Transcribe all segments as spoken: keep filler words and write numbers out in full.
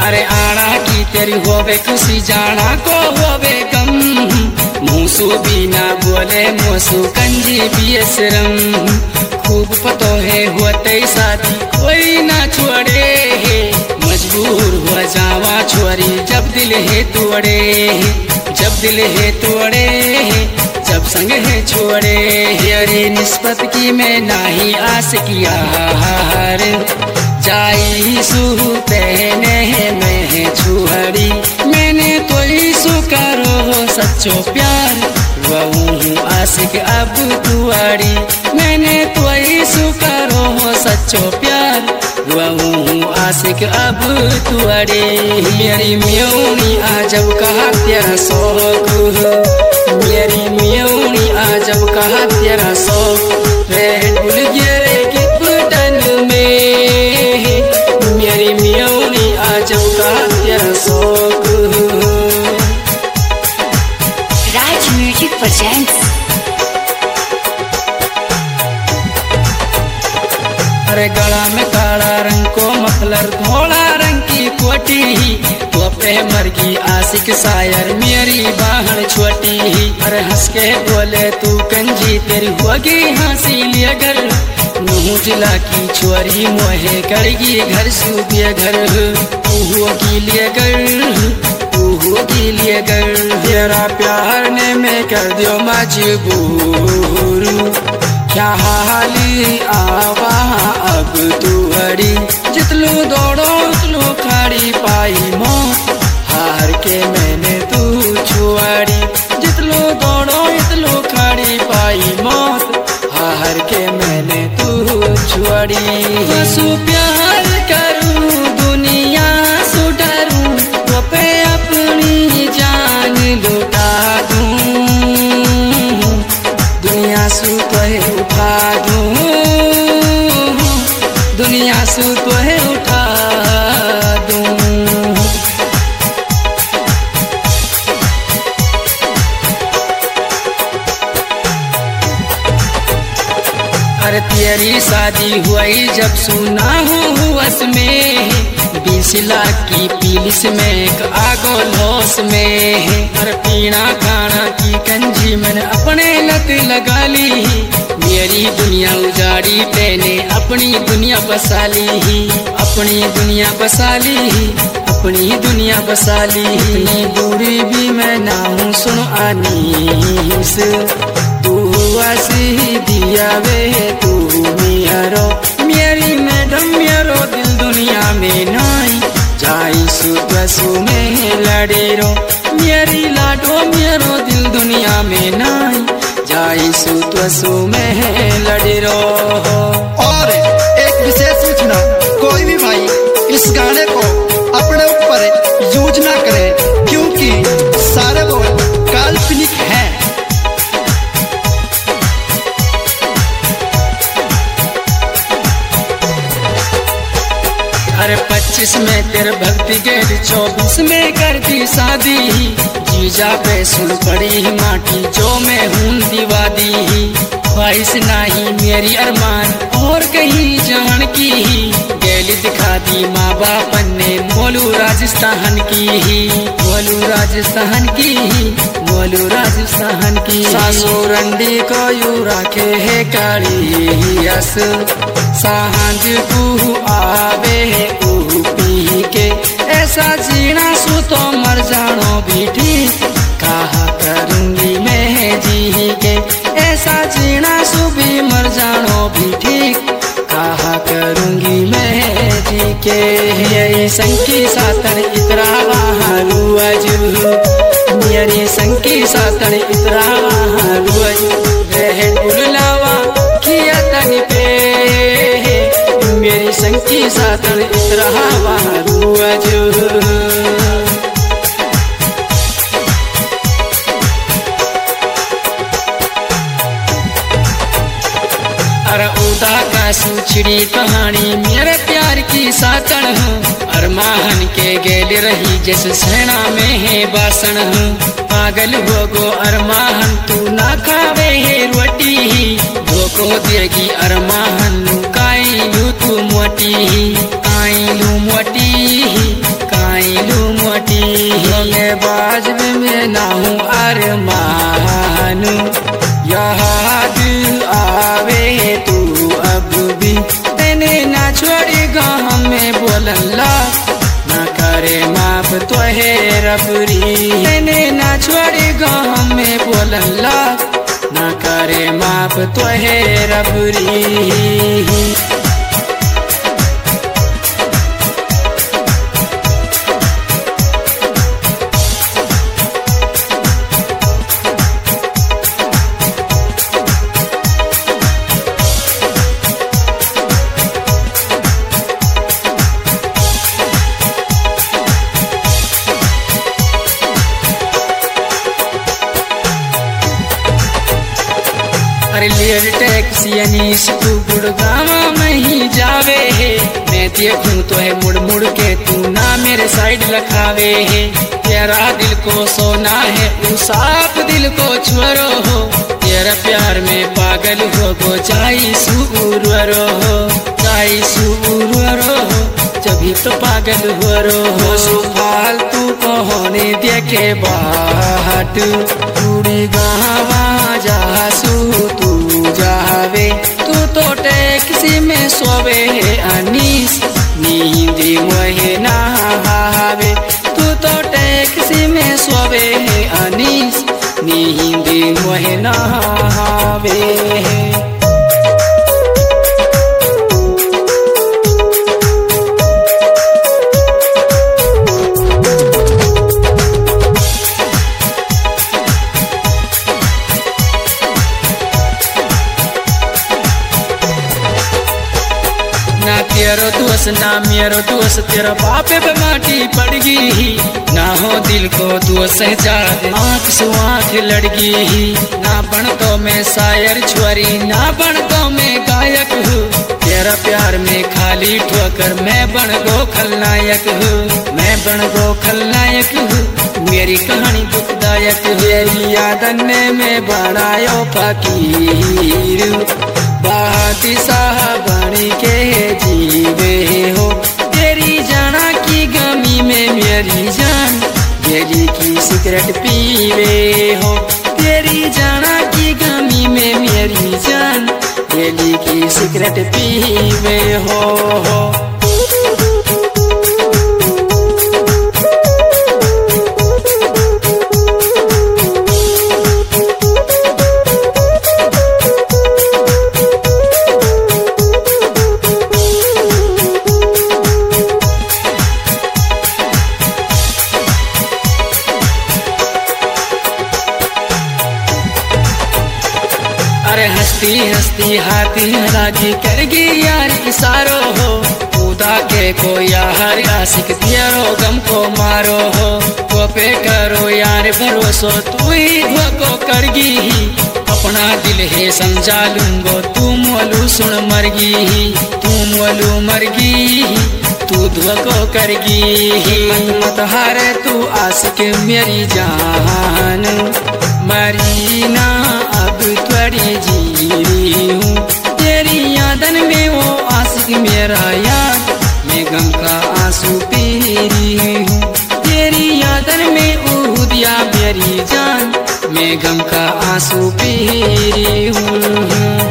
अरे आड़ा की तेरी होवे खुशी जाना को होवे गम मूसू बिना बोले मोसू कंजी पिए शरम खूब पतो है होते शादी कोई ना छोड़े मजबूर हो जावा छोरी जब दिल है तोड़े जब दिल है तोड़े जब संग है छोड़े अरे निस्बत की मैं नाही आस किया हार जाई सू पहने मैं छुहरी मैंने तो सु करो सच्चो प्यार वहूँ आशिक अब तुआरी मैंने तो सु करो सच्चो प्यार वहूँ आशिक अब तुआरी मेरी म्योनी आजब कहा तेरा शौक मेरी म्योनी आजब कहा तेरा शौक भूल गया के बटन में मेरी म्योनी आजब कहा तेरा शौक राज म्यूजिक प्रेजेंट्स। अरे गला में काला रंग को मफलर धोला रंग की कोटी तो पे मरगी आशिक शायर मेरी बाहर छोटी अरे हंस के बोले तू कंजी तेरी होगी हंसी लिए घर नूह जिला की छोरी मोहे करगी घर सूबे घर होगी लिए घर होगी लिए घर तेरा प्यार ने मैं कर दियो मजबूर क्या हाली आवा अब तू हरी जितलू दौड़ो उतलू खड़ी पाई मौत हार के मैंने तू छुआरी जितलू दौड़ो इतलू खड़ी पाई मौत हार के मैंने तू छुआरी बसु प्यार करूं दुनिया सु डरूं तो पे अपनी जान लुटा दूं दुनिया सु तो उठा दूं दुनिया सु तो उठा दूं अरे तेरी शादी हुई जब सुना हूँ वस में बीस लाख की पुलिस में एक आगो लॉस में अरे पीना खाना की कंजी मैंने अपने लत लगा ली मेरी दुनिया उजाड़ी तेने अपनी दुनिया बसा ली अपनी दुनिया बसा ली अपनी दुनिया बसा ली इतनी दूरी भी मैं ना हूँ सुन आनीस तू ऐसी दिया वे तू मियारो मेरी मैडम मेरो दिल दुनिया में नाई जाई सु बसु में लड़े रो मेरी लाडो मेरो दिल दुनिया में नाई जाई सु बसु में लड़े रो। और एक विशेष सूचना कोई भी भाई इस गाने को अपने ऊपर यूज ना करे क्योंकि सारे बोल काल्पनिक हैं। अरे पच्चीस में तेरे भक्ति गेर चौबीस में कर दी शादी जीजा पे सुन पड़ी माटी जो मैं हूँ दीवादी ख्वाहिश नहीं मेरी अरमान और कहीं जान की गैली दिखा दी माँ बाप ने मोलू राजस्थान की मोलू राजस्थान की मोलू राजस्थान की सासू रंडी को यू रखे है काली यस सांझ को आवे ऊ पी के ऐसा जीना सु तो मर जानो भी ठीक कहा करूंगी मैं जी के ऐसा जीना सु भी मर जानो भी ठीक कहा करूंगी मैं जी के यही संकी सातन इतरा वहां अजू मेरी संकी सातन इतरा वहां रह बुलावा किया तन पे मेरी संकी सातन इतरा वहां अजू अरे उदा का सूछड़ी कहानी मेरे प्यार की सातन हूँ अरमाहन के गेल रही जैसे सेना में है बासन हूँ पागल हो गो अरमाहन तू ना खावे है रोटी धोको देगी अरमाहन काई लू तू मोटी काई लू मोटी काई लाख ना करे माफ तो है रबरी ने ना छोड़े गाँव में बोलन लाख ना करे माफ तो है रबरी। अरे लेर टैक्सी अनीस तू गुड़गावा में ही जावे है मैं देखूं तो है मुड़ मुड़ के तू ना मेरे साइड लखावे है तेरा दिल को सोना है उस आप दिल को छोड़ो हो तेरा प्यार में पागल हो गो जाई सुरवरो हो जाई सुरवरो हो जभी तो पागल हो रो हो फालतू को होने देखे बाट पूरी गावा जासू तू जावे तू तो टैक्सी में सोवे है अनीस नींद मोहे नहावे तू तो टैक्सी में सोवे है अनीस नींद मोहे नहावे है। ना तेरो दोस्त ना मेरो दोस्त तेरा बापे पे माटी पड़ गई ना हो दिल को दोस्त जाद आँख से आँख लड़ गई ना बन तो मैं शायर छुरी ना बन तो मैं गायक हूँ तेरा प्यार में खाली ठोकर मैं बन गो खलनायक हूँ मैं बन गो खलनायक हूँ मेरी कहानी दुखदायक मेरी यादन में मैं बनायो फकीर बाती साहब बनी के जीवे हो तेरी जाना की गमी में मेरी जान तेरी की सिगरेट पीवे हो तेरी जाना की गमी में मेरी जान तेरी की सिगरेट पीवे हो, हो। अरे हंसती हंसती हाथी रागी करगी यार इशारो हो खुदा के को यार आशिक तेरो गम को मारो हो तो पे करो यार भरोसो तू ही धोखो करगी अपना दिल है समझा लूंगो तू मोलू सुन मरगी तू मोलू मरगी तू धोखो करगी मत मत हारे तू आशिक मेरी जान मरी ना अब त्वरी जी हूँ तेरी यादन में वो आशिक मेरा यार मैं गम का आंसू पी रही हूँ तेरी यादन में उहुदिया मेरी जान मैं गम का आंसू पी रही हूँ।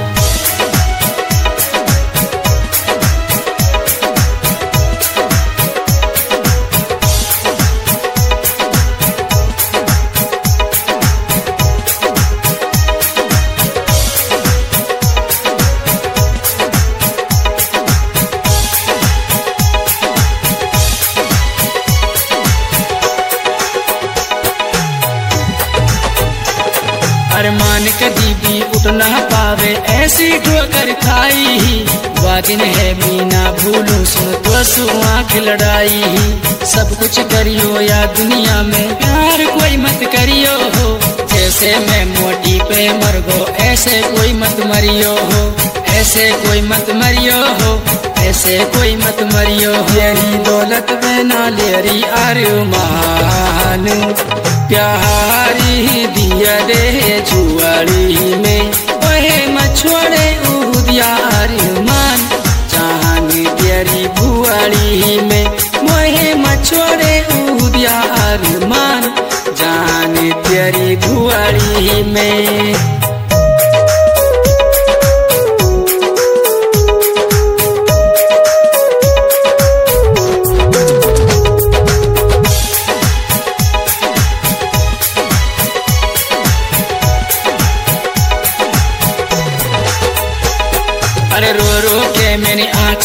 अरमान कभी भी उठ ना पावे ऐसी ठोकर खाई वह दिन है मीना भूलू सुन तो सु आँख लड़ाई सब कुछ करियो या दुनिया में प्यार कोई मत करियो हो जैसे मैं मोटी पे मर गो ऐसे कोई मत मरियो हो ऐसे कोई मत मरियो हो ऐसे कोई मत मरियो हो तेरी दौलत में ना लेरी अरमान प्यारी दिया दे जुआड़ी में ओहे मछोड़े उदिया अरमान चाहन तेरी भुआड़ी में मोहे मछोड़े उदिया अरमान जान तेरी भुआड़ी में।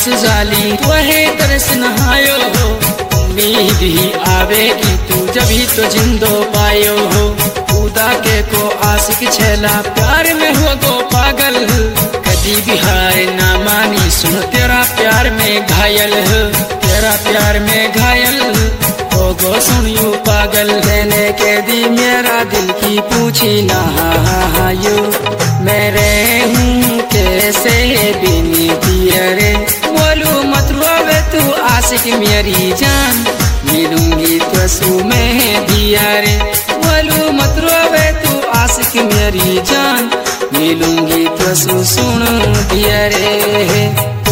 प्यास जाली वहे तरस नहायो हो उम्मीद ही आवे कि तू जब ही तो जिंदो पायो हो खुदा के को आशिक छेला प्यार में हो गो पागल कदी भी हार ना मानी सुन तेरा प्यार में घायल तेरा प्यार में घायल हो गो सुनियो पागल लेने के दी मेरा दिल की पूछी ना यो मेरे हूँ कैसे बिनी पियरे बोलू मत रोवे तू आशिक मेरी जान मिलूंगी तो सू में दिया रे बोलू मत रोवे तू आशिक मेरी जान मिलूंगी तो सू सुन दिया रे।